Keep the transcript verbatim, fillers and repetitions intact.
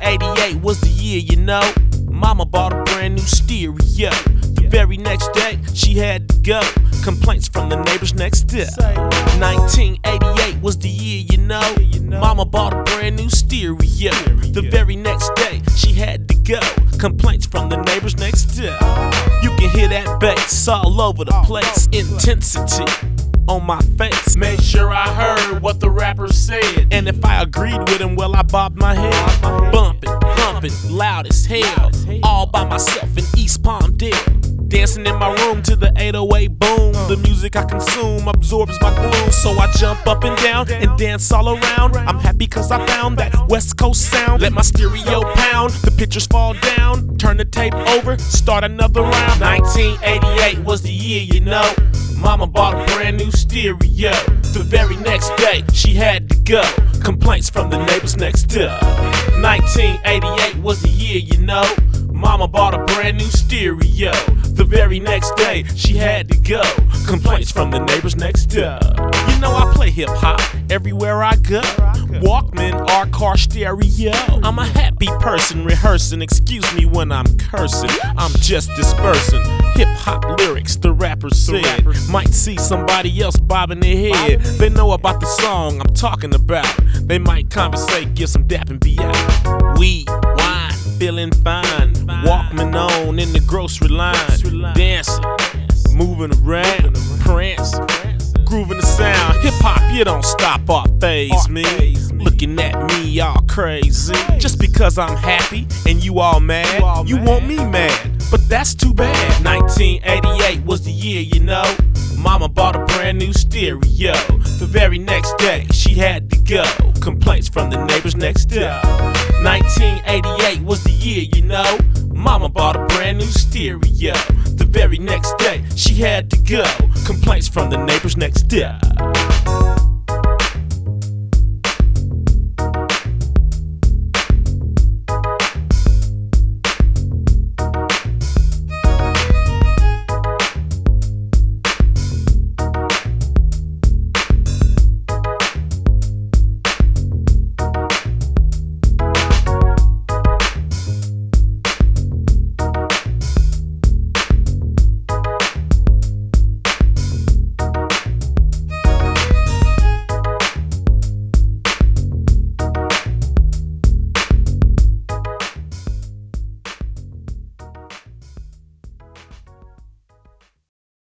eighty-eight was the year, you know. Mama bought a brand new stereo. The very next day, she had to go. Complaints from the neighbors next door. nineteen eighty-eight was the year, you know. Mama bought a brand new stereo. The very next day, she had to go. Complaints from the neighbors next door. You can hear that bass all over the place. Intensity on my face. Made sure I heard what the rapper said, and if I agreed with him, well, I bobbed my head. Bumping, pumping, loud as hell, all by myself in East Palmdale. Dancing in my room to the eight oh eight boom. The music I consume absorbs my gloom, so I jump up and down and dance all around. I'm happy cause I found that West Coast sound. Let my stereo pound, the pictures fall down. Turn the tape over, start another round. nineteen eighty-eight was the year, you know. Mama bought a brand new stereo. The very next day, she had to go. Complaints from the neighbors next door. nineteen eighty-eight was the year, you know. Mama bought a brand new stereo. The very next day, she had to go. Complaints from the neighbors next door. You know I play hip hop everywhere I go. Walkman or car stereo. I'm a happy person rehearsing. Excuse me when I'm cursing. I'm just dispersing hip hop lyrics, the rapper said. Might see somebody else bobbing their head. They know about the song I'm talking about. They might conversate, give some dap and be out. Weed, wine, feeling fine. Walkman on in the grocery line. Dancing, moving around, prance, grooving the sound. Hip hop, you don't stop or faze me. Looking at me all crazy. Just because I'm happy and you all mad, you want me mad, but that's too bad. nineteen eighty-eight was the year, you know. Mama bought a brand new stereo. The very next day, she had to go. Complaints from the neighbors next door. nineteen eighty-eight was the year, you know. Mama bought a brand new stereo. The very next day, she had to go. Complaints from the neighbors next door.